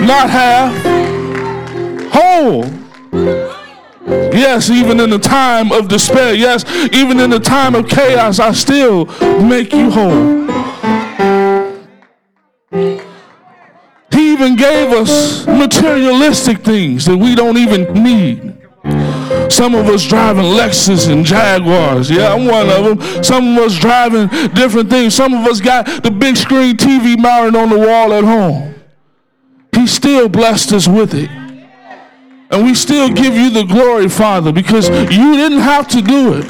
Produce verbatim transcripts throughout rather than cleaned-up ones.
not half, whole. Yes, even in the time of despair, yes, even in the time of chaos, I still make you whole. He even gave us materialistic things that we don't even need. Some of us driving Lexus and Jaguars. Yeah, I'm one of them. Some of us driving different things. Some of us got the big screen T V mounted on the wall at home. He still blessed us with it. And we still give you the glory, Father, because you didn't have to do it.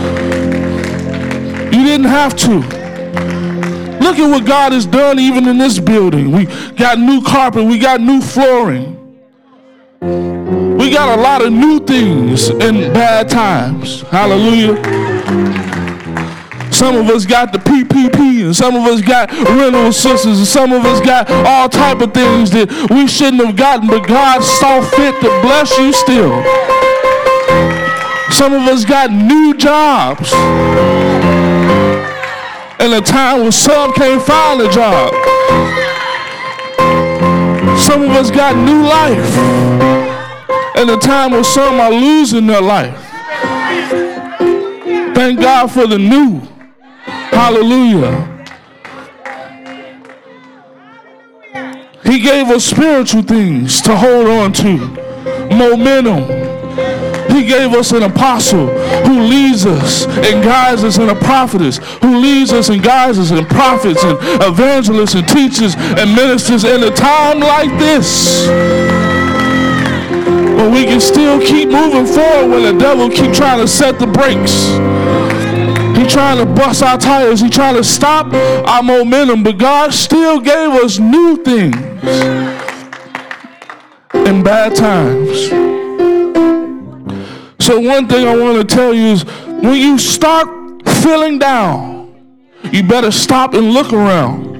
You didn't have to. Look at what God has done even in this building. We got new carpet. We got new flooring. We got a lot of new things in bad times. Hallelujah. Some of us got the P P P, and some of us got rental assistance, and some of us got all type of things that we shouldn't have gotten, but God saw fit to bless you still. Some of us got new jobs in a time when some can't find a job. Some of us got new life in a time when some are losing their life. Thank God for the new. Hallelujah. He gave us spiritual things to hold on to. Momentum. He gave us an apostle who leads us and guides us, and a prophetess who leads us and guides us, and prophets and evangelists and teachers and ministers in a time like this. But we can still keep moving forward when the devil keep trying to set the brakes. He trying to bust our tires. He trying to stop our momentum. But God still gave us new things in bad times. So one thing I want to tell you is, when you start feeling down, you better stop and look around.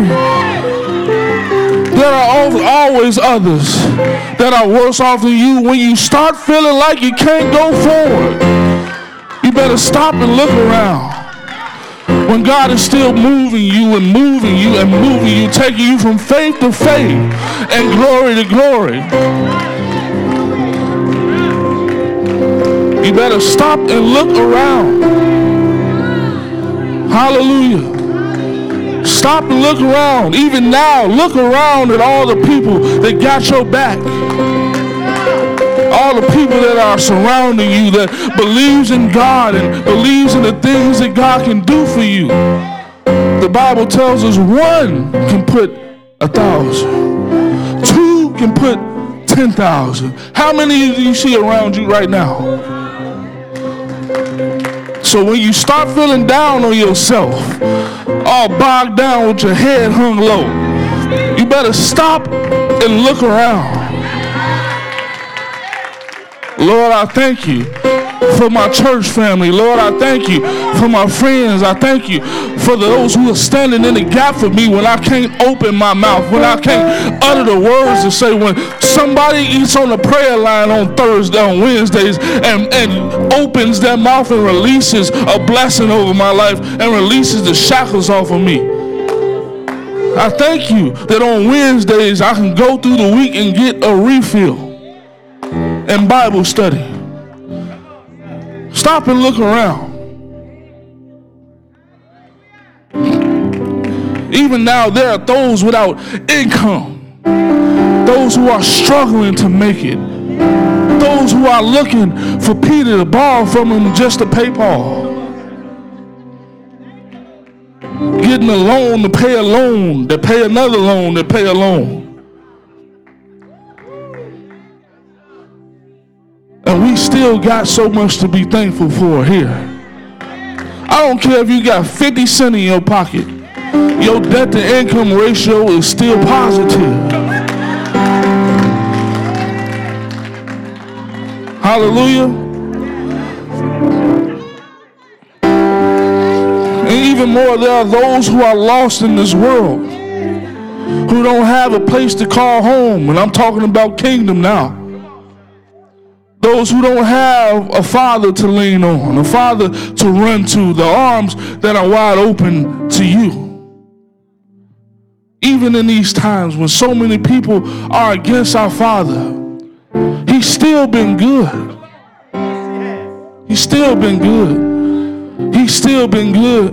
There are always others that are worse off than you. When you start feeling like you can't go forward, you better stop and look around. When God is still moving you and moving you and moving you, taking you from faith to faith and glory to glory, you better stop and look around. Hallelujah. Stop and look around. Even now, look around at all the people that got your back. All the people that are surrounding you, that believes in God and believes in the things that God can do for you. The Bible tells us one can put a thousand. Two can put ten thousand. How many do you see around you right now? So when you start feeling down on yourself, all bogged down with your head hung low, you better stop and look around. Lord, I thank you for my church family. Lord, I thank you for my friends. I thank you for those who are standing in the gap for me when I can't open my mouth, when I can't utter the words to say. When somebody eats on the prayer line on Thursday, on Wednesdays, and, and opens their mouth and releases a blessing over my life and releases the shackles off of me. I thank you that on Wednesdays I can go through the week and get a refill and Bible study. Stop and look around. Even now, there are those without income, those who are struggling to make it, those who are looking for Peter to borrow from him just to pay Paul, getting a loan to pay a loan, to pay another loan, to pay a loan. And we still got so much to be thankful for here. I don't care if you got fifty cents in your pocket. Your debt to income ratio is still positive. Hallelujah. And even more, there are those who are lost in this world, who don't have a place to call home. And I'm talking about kingdom now. Those who don't have a father to lean on, a father to run to, the arms that are wide open to you. Even in these times when so many people are against our Father, He's still been good. He's still been good. He's still been good.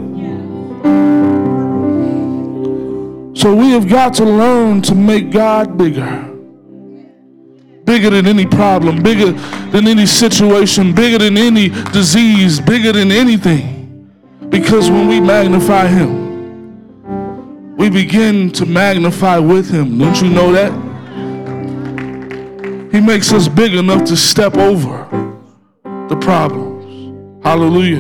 So we have got to learn to make God bigger. Bigger than any problem, bigger than any situation, bigger than any disease, bigger than anything. Because when we magnify Him, we begin to magnify with Him. Don't you know that? He makes us big enough to step over the problems. Hallelujah.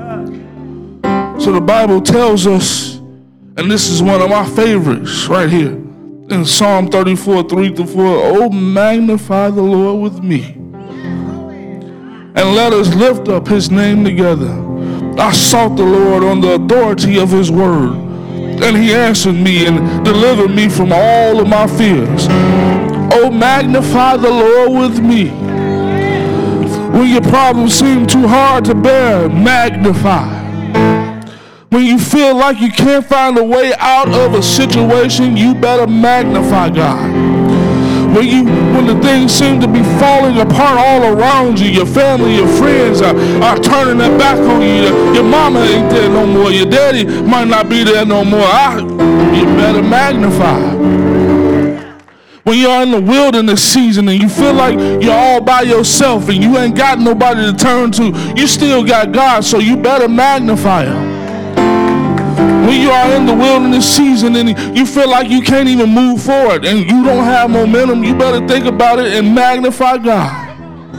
So the Bible tells us, and this is one of my favorites right here, in Psalm thirty-four, three to four, oh, magnify the Lord with me, and let us lift up His name together. I sought the Lord on the authority of His word, and He answered me and delivered me from all of my fears. Oh, magnify the Lord with me. When your problems seem too hard to bear, magnify. When you feel like you can't find a way out of a situation, you better magnify God. When you, when the things seem to be falling apart all around you, your family, your friends are, are turning their back on you. Your, your mama ain't there no more. Your daddy might not be there no more. I, you better magnify. When you're in the wilderness season and you feel like you're all by yourself and you ain't got nobody to turn to, you still got God, so you better magnify Him. When you are in the wilderness season and you feel like you can't even move forward and you don't have momentum, you better think about it and magnify God.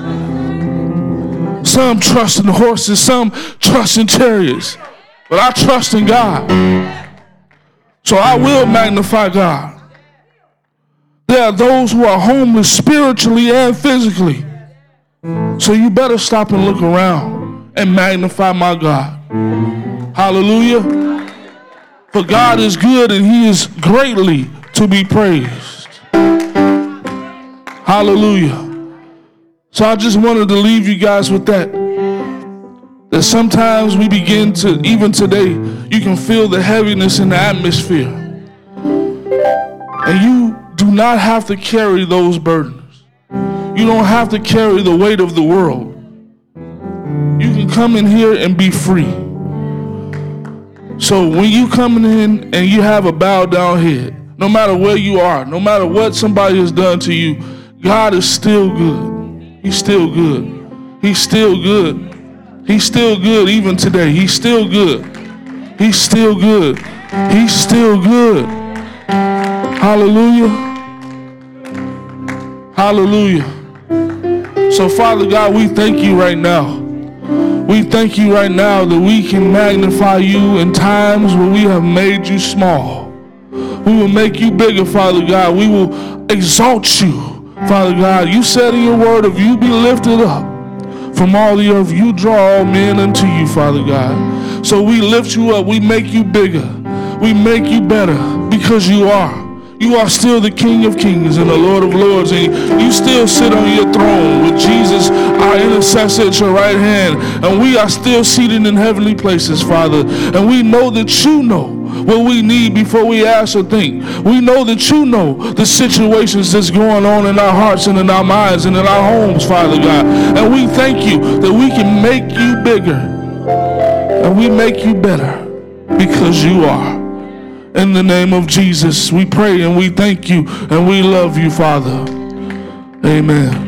Some trust in horses, some trust in chariots, but I trust in God. So I will magnify God. There are those who are homeless spiritually and physically. So you better stop and look around and magnify my God. Hallelujah. For God is good and He is greatly to be praised. Hallelujah. So I just wanted to leave you guys with that. That sometimes we begin to, even today, you can feel the heaviness in the atmosphere. And you do not have to carry those burdens. You don't have to carry the weight of the world. You can come in here and be free. So when you coming in and you have a bowed down head, no matter where you are, no matter what somebody has done to you, God is still good. He's still good. He's still good. He's still good even today. He's still good. He's still good. He's still good. Hallelujah. Hallelujah. So Father God, we thank you right now. We thank you right now that we can magnify you in times where we have made you small. We will make you bigger, Father God. We will exalt you, Father God. You said in your word, if you be lifted up from all the earth, you draw all men unto you, Father God. So we lift you up. We make you bigger. We make you better because you are. You are still the King of Kings and the Lord of Lords, and you still sit on your throne with Jesus, our intercessor, at your right hand, and we are still seated in heavenly places, Father, and we know that you know what we need before we ask or think. We know that you know the situations that's going on in our hearts and in our minds and in our homes, Father God, and we thank you that we can make you bigger and we make you better because you are. In the name of Jesus, we pray and we thank you and we love you, Father. Amen.